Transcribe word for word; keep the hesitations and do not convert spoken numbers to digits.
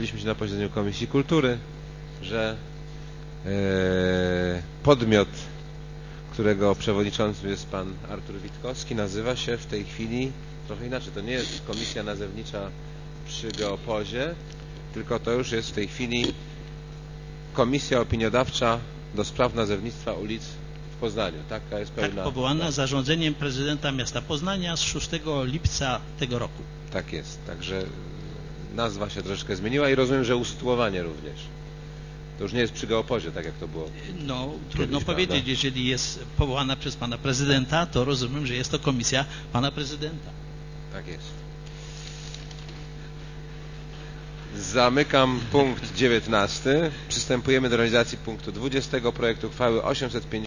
Mówiliśmy się na posiedzeniu Komisji Kultury, że podmiot, którego przewodniczącym jest pan Artur Witkowski, nazywa się w tej chwili trochę inaczej. To nie jest Komisja Nazewnicza przy Geopozie, tylko to już jest w tej chwili Komisja Opiniodawcza do spraw nazewnictwa ulic w Poznaniu. Taka jest pełna. Tak, powołana zarządzeniem prezydenta miasta Poznania z szóstego lipca tego roku. Tak jest. Także nazwa się troszkę zmieniła i rozumiem, że usytuowanie również. To już nie jest przy Geopozie, tak jak to było. No, trudno powiedzieć, prawda? Jeżeli jest powołana przez pana prezydenta, to rozumiem, że jest to komisja pana prezydenta. Tak jest. Zamykam punkt dziewiętnasty. Przystępujemy do realizacji punktu dwudziestego projektu uchwały osiemset pięćdziesiąt.